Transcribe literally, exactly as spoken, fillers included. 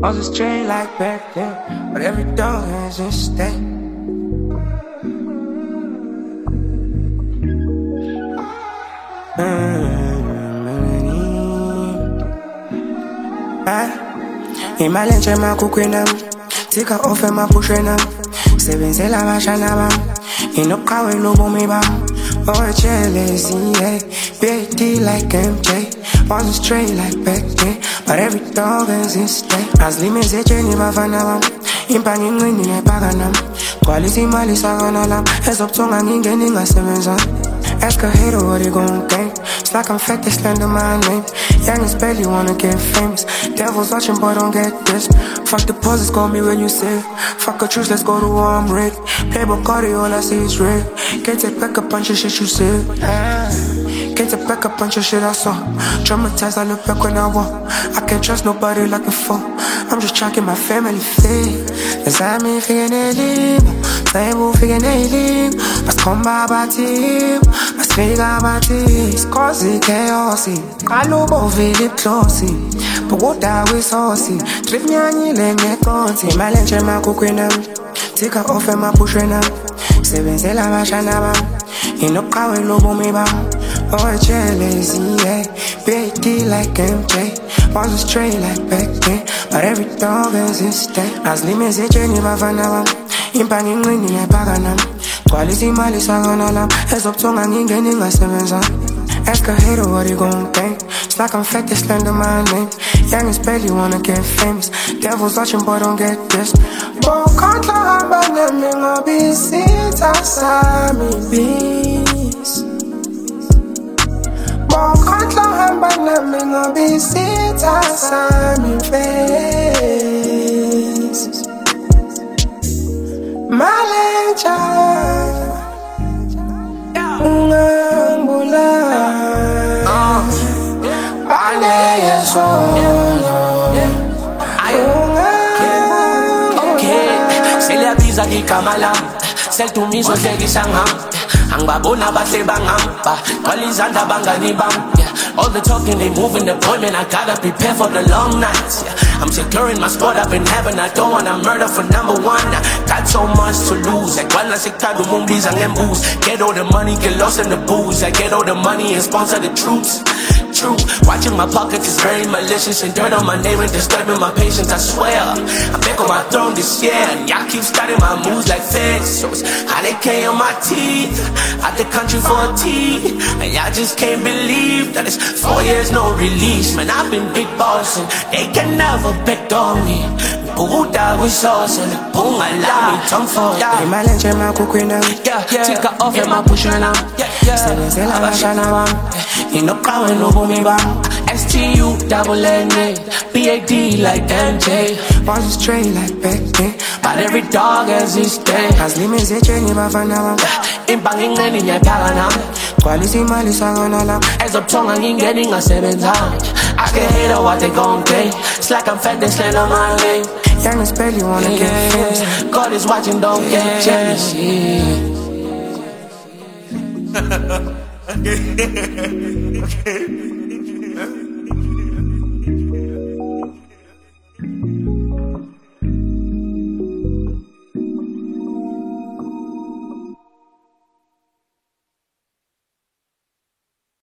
I was straight like back then, but every dog has a stay. Imali njema kukwina tika ofe mapushena sebenzela bashana bam inoqhawe lobomi bam ojelezi hey B D like M J wasn't straight like back then but every dog has his day azlimeze ejeni bafana bam impangi incini ngephakana gcwalisa imali sakana lam ezobuthonga ngingeni ngasebenza. Ask a hater what he gon' think. It's like I'm fake, they slander my name. Young is barely wanna get famous. Devils watching, boy, don't get this. Fuck deposits, call me when you say. Fuck a truce, let's go to war, I'm rigged. Playboy Cardi, all I see is red. Can't take back a bunch of shit you said. Ah. Can't take back a bunch of shit I saw. Traumatized, I look back when I walk. I can't trust nobody like before. I'm just tracking my family fit. Cause I'm in figuring Saibu figuring Mas komba batim Mas figa batis Cause chaosi Kalubo vili closey Puguda we saucy Trip nyanyi lenge konti Imalenche makukwina Tika ofe mapushena Sebenzela bashana bam Inoqhawe lobomi bam ojelezi hey B D like M J wasn't straight like back then but every dog has his day azlimeze ejeni bafana bam impangi incini ngephakana gcwalisa imali sakana lam ezobuthonga ngingeni ngasebenza. Ask a hater what he gon' think. It's like I'm fake, they slander my name. Young is barely wanna get famous. Devils watching, boy, don't get this. Bo kanto hamba nami ngobisita sami bis. Bo kanto hamba nami ngobisita sami face. Malencha ungambula Bane solo Okay Sele biza di kamala Sel tu miso segi sangam Ang babona batle bangam Ba Kwalizanda bangani bam All the talking, they moving the appointment. I gotta prepare for the long nights. Yeah. I'm securing my spot up in heaven. I don't wanna murder for number one. I got so much to lose. Like one last Chicago movies and booze. Get all the money, get lost in the booze. I get all the money and sponsor the troops. True, watching my pockets is very malicious and dirt on my name and disturbing my patience. I swear, I'm back on my throne this year and y'all keep starting my moves like feds. So it's how they K on my teeth, out the country for a tea, and y'all just can't believe that it's four years no release. Man, I've been big boss and they can never pick on me. Puguda with sauce and punga la me tongue for ya. Imalenche makukwina Yeah, take her off and my pushing sebenzela bashana bam inoqhawe lobomi bam S T U double N A B A D like M J wasn't straight like back then but every dog has his day azlimeze ejeni bafana bam impangi incini ngephakana gcwalisa imali sakana lam ezobuthonga ngingeni ngasebenza. I can hate what they gon' pay. It's like I'm fat, they slander my name. Young is barely wanna yeah. get famous. God is watching, don't yeah. get jealous. Yeah. Okay. Okay.